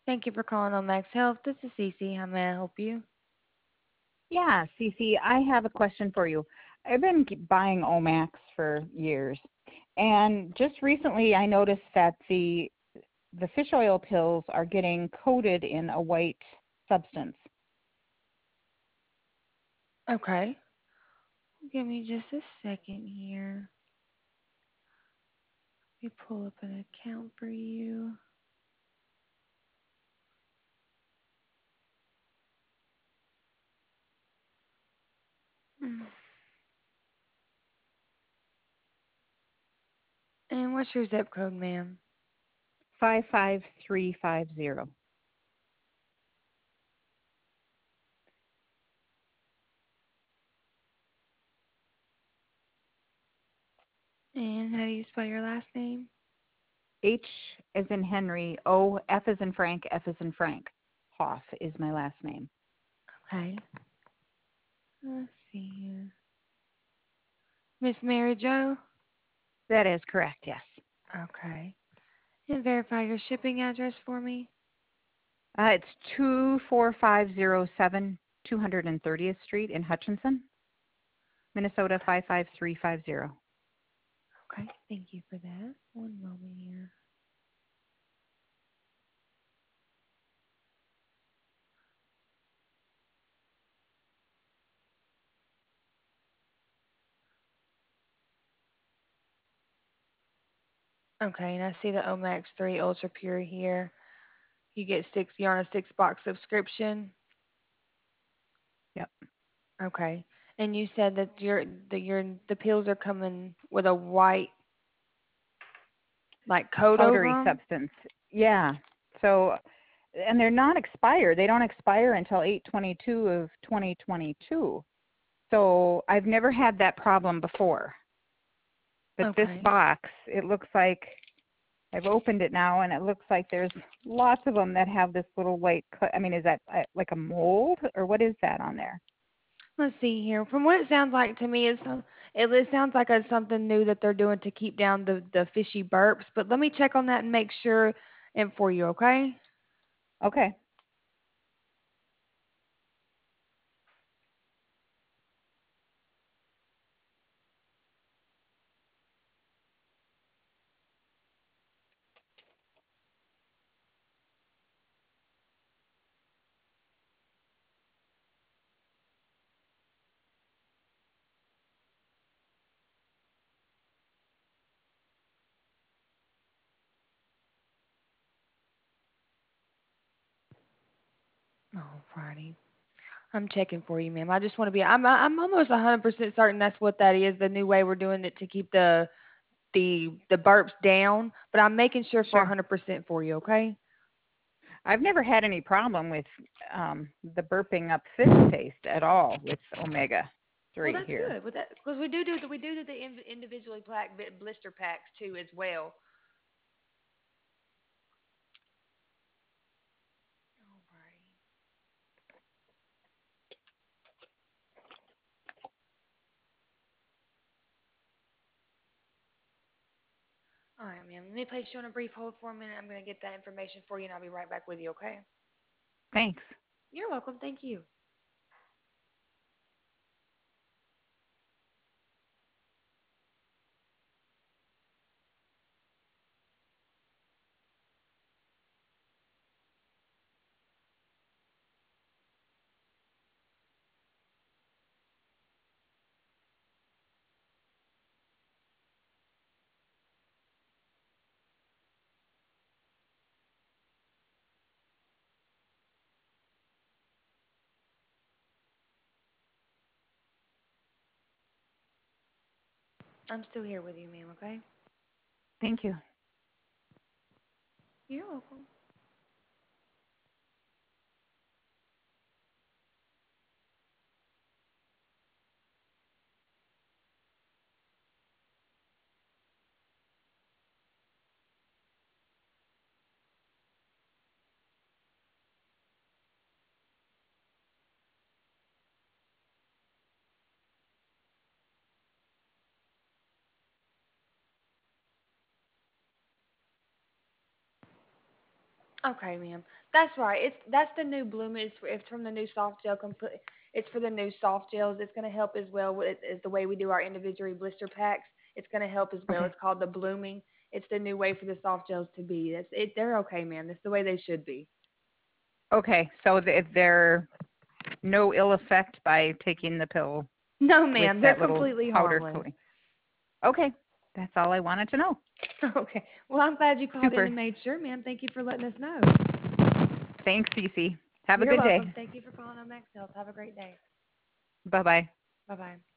Thank you for calling on Max Health. This is Cece. How may I help you? Yeah, Cece, I have a question for you. I've been buying Omax for years, and just recently I noticed that the fish oil pills are getting coated in a white substance. Okay. Give me just a second here. Let me pull up an account for you. Mm. And what's your zip code, ma'am? 55350. And how do you spell your last name? H as in Henry, O, F as in Frank, F as in Frank. Hoff is my last name. Okay. Let's see here. Miss Mary Jo? That is correct, yes. Okay. And verify your shipping address for me. It's 24507 230th Street in Hutchinson, Minnesota 55350. Okay. Thank you for that. One moment here. Okay, and I see the Omax 3 Ultra Pure here. You get six, you're on a 6 box subscription. Yep. Okay. And you said that the pills are coming with a white like coat over Powdery them. substance. Yeah. So, and they're not expired. They don't expire until 8/22 of 2022. So I've never had that problem before. But this Okay. box, it looks like I've opened it now, and it looks like there's lots of them that have this little white. I mean, is that like a mold, or what is that on there? Let's see here. From what it sounds like to me, it sounds like it's something new that they're doing to keep down the fishy burps. But let me check on that and make sure and for you, okay? Okay. Oh, Friday. I'm checking for you, ma'am. I just want to be. I'm almost 100% certain that's what that is. The new way we're doing it to keep the burps down. But I'm making sure for Sure. 100% for you, okay? I've never had any problem with the burping up fish taste at all with omega Well, 3 that's here. good. With that, because we do do the individually packed blister packs too as well. Alrighty. All right, ma'am. Let me place you on a brief hold for a minute. I'm going to get that information for you, and I'll be right back with you, okay? Thanks. You're welcome. Thank you. I'm still here with you, ma'am, okay? Thank you. You're welcome. Okay, ma'am. That's right. That's the new Bloom. It's from the new soft gel. It's for the new soft gels. It's going to help as well with is the way we do our individual blister packs. It's going to help as well. Okay. It's called the blooming. It's the new way for the soft gels to be. That's it. They're okay, ma'am. That's the way they should be. Okay. So there no ill effect by taking the pill No, with ma'am. They're that little completely powder harmless. coating. Okay. That's all I wanted to know. Okay. Well, I'm glad you called in Super. and made sure, ma'am. Thank you for letting us know. Thanks, Cece. Have a You're good day. welcome. Thank you for calling on Max Health. Have a great day. Bye bye. Bye bye.